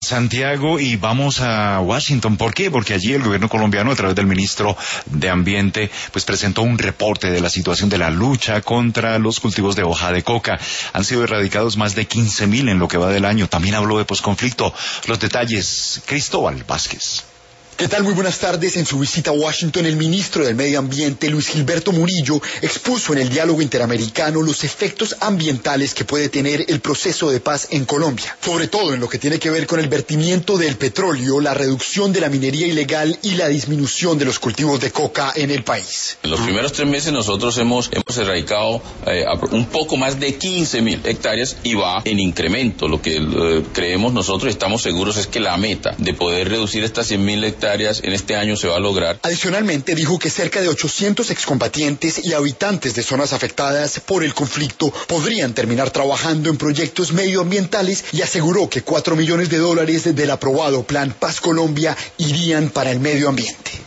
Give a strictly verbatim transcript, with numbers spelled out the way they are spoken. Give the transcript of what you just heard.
Santiago, y vamos a Washington. ¿Por qué? Porque allí el gobierno colombiano, a través del ministro de Ambiente, pues presentó un reporte de la situación de la lucha contra los cultivos de hoja de coca. Han sido erradicados más de quince mil en lo que va del año. También habló de posconflicto. Los detalles, Cristóbal Vázquez. ¿Qué tal? Muy buenas tardes. En su visita a Washington, el ministro del Medio Ambiente, Luis Gilberto Murillo, expuso en el diálogo interamericano los efectos ambientales que puede tener el proceso de paz en Colombia, sobre todo en lo que tiene que ver con el vertimiento del petróleo, la reducción de la minería ilegal y la disminución de los cultivos de coca en el país. En los primeros tres meses nosotros hemos, hemos erradicado eh, un poco más de quince mil hectáreas y va en incremento. Lo que eh, creemos nosotros, estamos seguros, es que la meta de poder reducir estas cien mil hectáreas en este año se va a lograr. Adicionalmente, dijo que cerca de ochocientos excombatientes y habitantes de zonas afectadas por el conflicto podrían terminar trabajando en proyectos medioambientales y aseguró que cuatro millones de dólares del aprobado Plan Paz Colombia irían para el medio ambiente.